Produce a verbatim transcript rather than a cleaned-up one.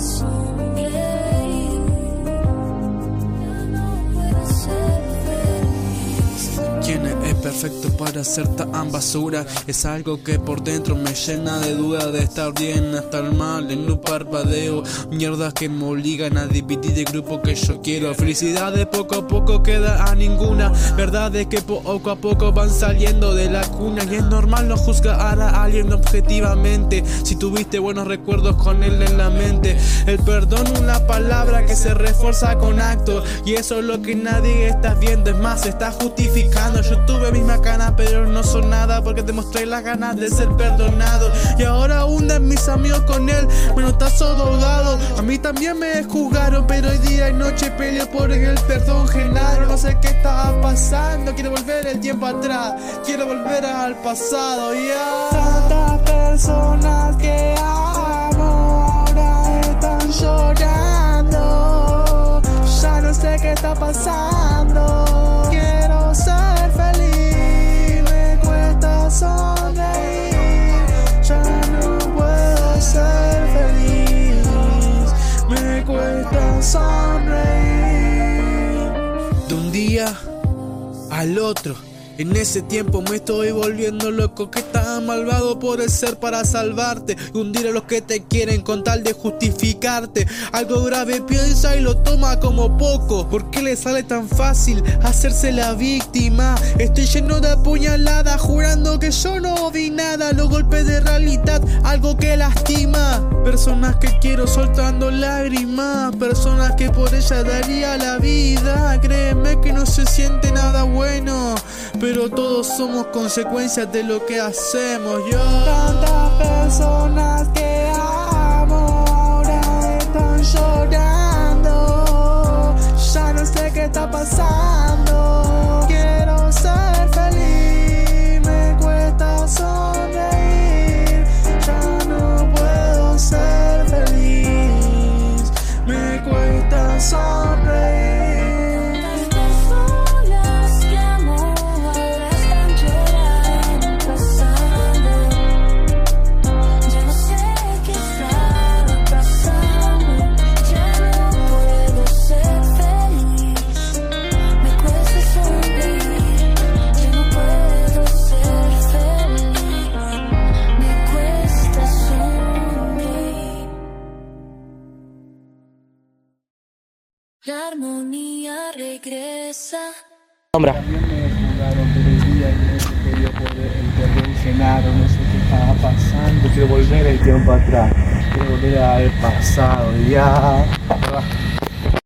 ¿Quién es perfecto para ser tan basura? Es algo que por dentro me llena de duda de estar bien, estar mal en un parpadeo. Mierdas que me obligan a dividir el grupo que yo quiero. Felicidades poco a poco queda a ninguna. Verdades que poco a poco van saliendo de la cuna. Y es normal no juzgar a alguien objetivamente si tuviste buenos recuerdos con él en la mente. El perdón, una palabra que se refuerza con actos, y eso es lo que nadie está viendo. Es más, se está justificando. Yo tuve mis macanas, pero no son nada porque demostré las ganas de ser perdonado. Y ahora hunden mis amigos con él, manotazo doblado. A mí también me juzgaron, pero hoy día y noche peleo por el perdón Genaro. No sé qué estaba pasando, quiero volver el tiempo atrás, quiero volver al pasado. Ya tantas personas que amo ahora están llorando. Ya no sé qué está pasando. Quiero ser feliz, me cuesta sonreír. Ya no puedo ser feliz, me cuesta sonreír. De un día al otro, en ese tiempo me estoy volviendo loco. Que tan malvado por el ser para salvarte y hundir a los que te quieren con tal de justificarte. Algo grave piensa y lo toma como poco. ¿Por qué le sale tan fácil hacerse la víctima? Estoy lleno de apuñaladas, jurando que yo no vi nada. Los golpes de realidad, algo que lastima. Personas que quiero soltando lágrimas, personas que por ella daría la vida. Créeme que no se siente nada bueno, pero todos somos consecuencias de lo que hacemos. Yo tantas personas que amo ahora están llorando. Ya no sé qué está pasando. Quiero ser feliz, me cuesta sonreír. Ya no puedo ser feliz, me cuesta sonreír. La armonía regresa. Sombra. También me jugaron, pero el día y noche quería poder el perdón Genaro. No sé qué estaba pasando, quiero volver el tiempo atrás, quiero volver al pasado. Ya.